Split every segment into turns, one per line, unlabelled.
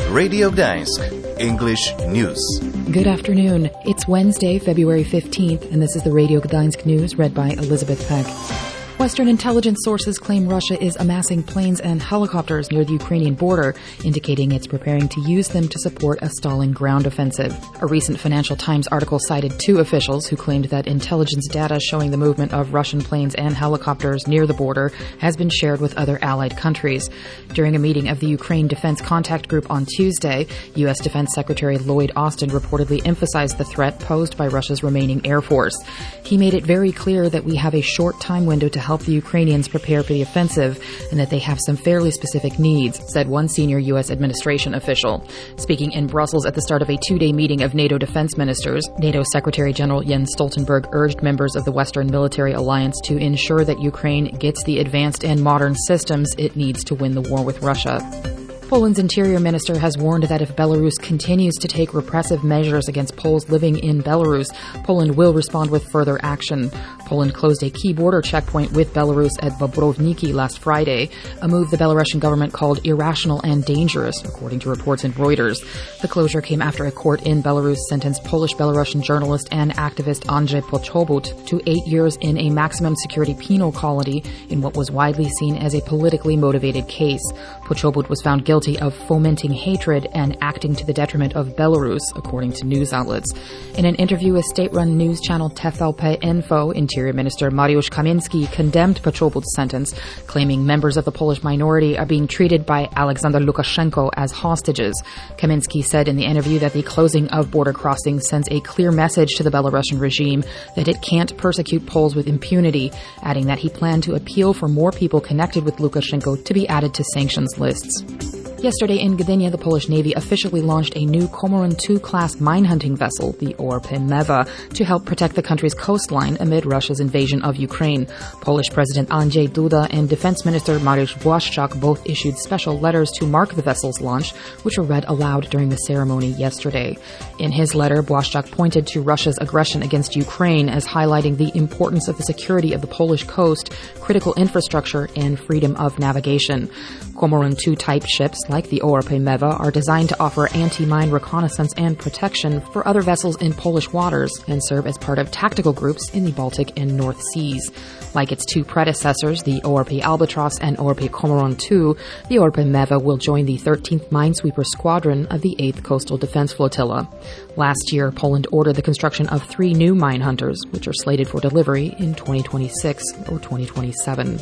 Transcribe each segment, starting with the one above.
Radio Gdańsk, English News.
Good afternoon. It's Wednesday, February 15th, and this is the Radio Gdańsk News read by Elizabeth Peck. Western intelligence sources claim Russia is amassing planes and helicopters near the Ukrainian border, indicating it's preparing to use them to support a stalling ground offensive. A recent Financial Times article cited two officials who claimed that intelligence data showing the movement of Russian planes and helicopters near the border has been shared with other allied countries. During a meeting of the Ukraine Defense Contact Group on Tuesday, U.S. Defense Secretary Lloyd Austin reportedly emphasized the threat posed by Russia's remaining air force. He made it very clear that we have a short time window to help the Ukrainians prepare for the offensive and that they have some fairly specific needs, said one senior U.S. administration official. Speaking in Brussels at the start of a two-day meeting of NATO defense ministers, NATO Secretary General Jens Stoltenberg urged members of the Western Military Alliance to ensure that Ukraine gets the advanced and modern systems it needs to win the war with Russia. Poland's interior minister has warned that if Belarus continues to take repressive measures against Poles living in Belarus, Poland will respond with further action. Poland closed a key border checkpoint with Belarus at Bobrovniki last Friday, a move the Belarusian government called irrational and dangerous, according to reports in Reuters. The closure came after a court in Belarus sentenced Polish-Belarusian journalist and activist Andrzej Poczobut to 8 years in a maximum security penal colony in what was widely seen as a politically motivated case. Poczobut was found guilty of fomenting hatred and acting to the detriment of Belarus, according to news outlets. In an interview with state-run news channel TVP Info, Interior Minister Mariusz Kamiński condemned Poczobut's sentence, claiming members of the Polish minority are being treated by Alexander Lukashenko as hostages. Kamiński said in the interview that the closing of border crossings sends a clear message to the Belarusian regime that it can't persecute Poles with impunity, adding that he planned to appeal for more people connected with Lukashenko to be added to sanctions lists. Yesterday in Gdynia, the Polish Navy officially launched a new Komoron II-class mine-hunting vessel, the ORP Mewa, to help protect the country's coastline amid Russia's invasion of Ukraine. Polish President Andrzej Duda and Defense Minister Mariusz Błaszczak both issued special letters to mark the vessel's launch, which were read aloud during the ceremony yesterday. In his letter, Błaszczak pointed to Russia's aggression against Ukraine as highlighting the importance of the security of the Polish coast, critical infrastructure, and freedom of navigation. Komoron II-type ships, like the ORP Mewa, are designed to offer anti-mine reconnaissance and protection for other vessels in Polish waters and serve as part of tactical groups in the Baltic and North Seas. Like its two predecessors, the ORP Albatross and ORP Komoron II, the ORP Mewa will join the 13th Minesweeper Squadron of the 8th Coastal Defense Flotilla. Last year, Poland ordered the construction of 3 new mine hunters, which are slated for delivery in 2026 or 2027.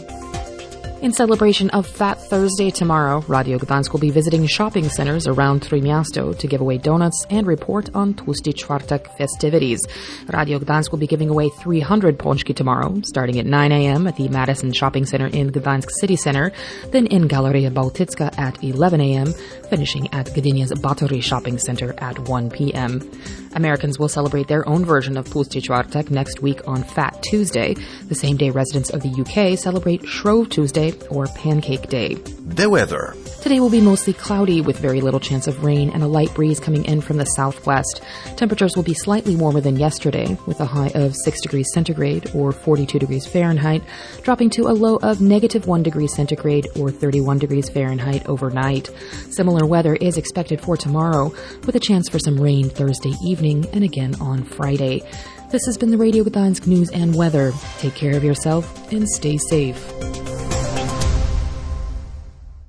In celebration of Fat Thursday tomorrow, Radio Gdańsk will be visiting shopping centers around Trójmiasto to give away donuts and report on Tłusty Czwartek festivities. Radio Gdańsk will be giving away 300 pączki tomorrow, starting at 9 a.m. at the Madison Shopping Center in Gdańsk City Center, then in Galeria Bałtycka at 11 a.m., finishing at Gdynia's Batory Shopping Center at 1 p.m. Americans will celebrate their own version of Tłusty Czwartek next week on Fat Tuesday, the same day residents of the UK celebrate Shrove Tuesday or Pancake Day.
The weather.
Today will be mostly cloudy with very little chance of rain and a light breeze coming in from the southwest. Temperatures will be slightly warmer than yesterday, with a high of 6 degrees centigrade or 42 degrees Fahrenheit, dropping to a low of -1 degree centigrade or 31 degrees Fahrenheit overnight. Similar weather is expected for tomorrow, with a chance for some rain Thursday evening and again on Friday. This has been the Radio Gdańsk News and Weather. Take care of yourself and stay safe.